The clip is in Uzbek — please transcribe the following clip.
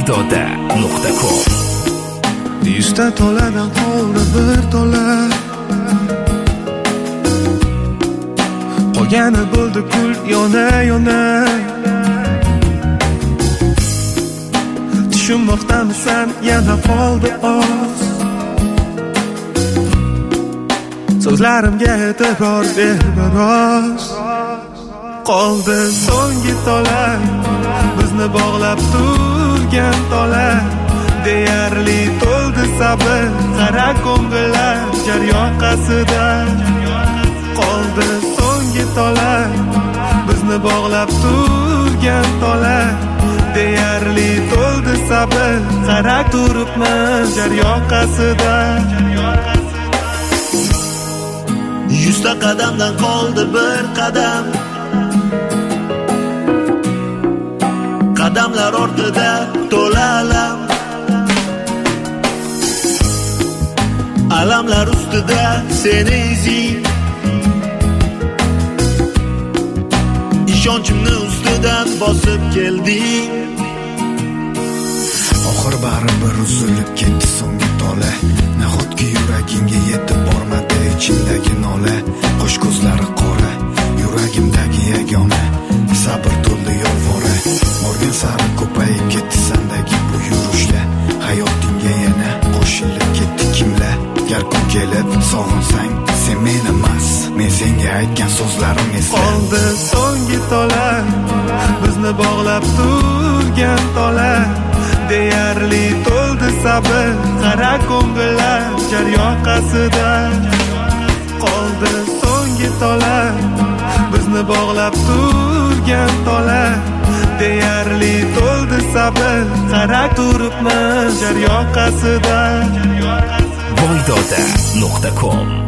voydoda.com. 100 ta toladan qoldi bir tola, qolgani bo'ldi kul yona tushunmoqdamisan yana qoldi oz. So'zlarimga e'tibor ber biroz. Qoldi so'nggi tola, bizni bog'lab turgan tola. Deyarli to'ldi sabr, qara ko'ngillar jar yoqasida. Qoldi so'nggi tola, bizni bog'lab turgan tola. Deyarli to'ldi sabr, qara turibmiz jar yoqasida. 100 ta qadamdan qoldi bir qadam, qadamlar ortida to'la alam, alamlar ustida seni izing, ishonchimni ustidan bosib kelding. Oxir baribir uzilib ketdi so'nggi tola, nahotki yuragimga yetib bormadi ichimdagi nola. Qo'sh ko'zlari qora, yuragimdagi yagona, sabr to'ldi yolvora. Morgan sari ko'payib ketdi sandagi bu yurishla, hayotingga yana qo'shilib ketdi kimlar. Gar kun kelib sog'insang sen meni emas, men senga aytgan so'zlarim esla. Qoldi so'nggi tola, bizni bog'lab turgan tola. Deyarli to'ldi sabr, qara ko'ngillar jar yoqasida. Qoldi so'nggi tola, bizni bog'lab turgan tola. Deyarli to'ldi sabr, qara turibmiz jar yoqasida. voydoda.com.